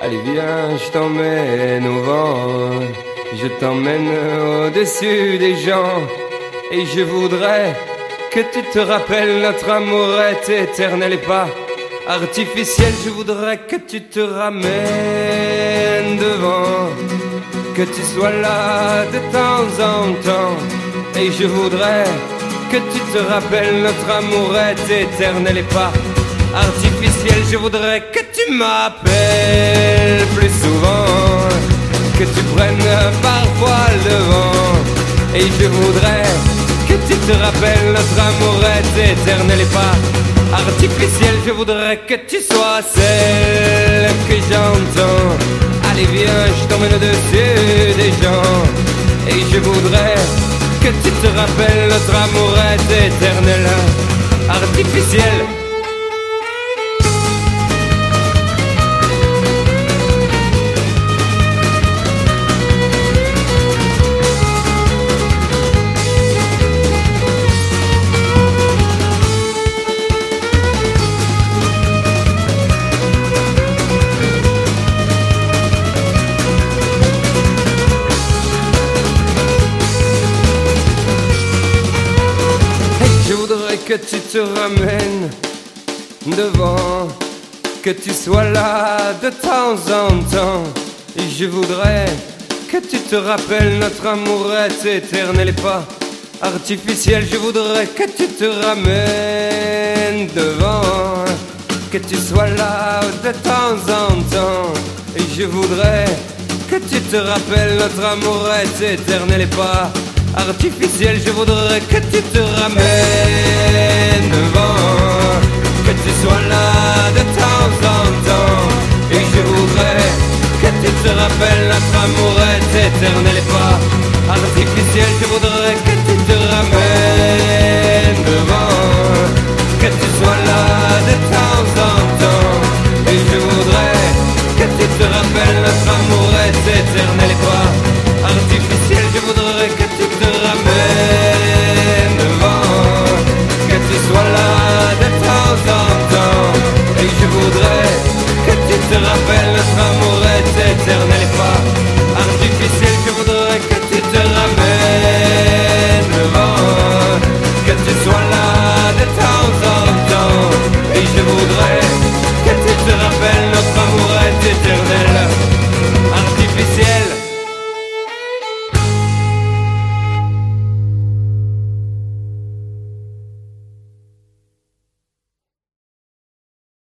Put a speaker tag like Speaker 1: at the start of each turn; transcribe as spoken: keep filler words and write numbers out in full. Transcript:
Speaker 1: Allez viens, je t'emmène au vent, je t'emmène au-dessus des gens. Et je voudrais que tu te rappelles, notre amour est éternel et pas artificiel. Je voudrais que tu te ramènes devant, que tu sois là de temps en temps. Et je voudrais que tu te rappelles, notre amour est éternel et pas artificiel. Je voudrais que tu m'appelles plus souvent, que tu prennes parfois le vent. Et je voudrais que tu te rappelles, notre amour est éternel et pas artificiel. Je voudrais que tu sois celle que j'entends. Allez viens, je t'emmène au-dessus des gens. Et je voudrais que tu te rappelles, notre amour est éternel, artificiel. Que tu te ramènes devant, que tu sois là de temps en temps. Et je voudrais que tu te rappelles, notre amour est éternel et pas artificiel. Je voudrais que tu te ramènes devant, que tu sois là de temps en temps. Et je voudrais que tu te rappelles, notre amour est éternel et pas artificiel. Je voudrais que tu te ramènes devant, que tu sois là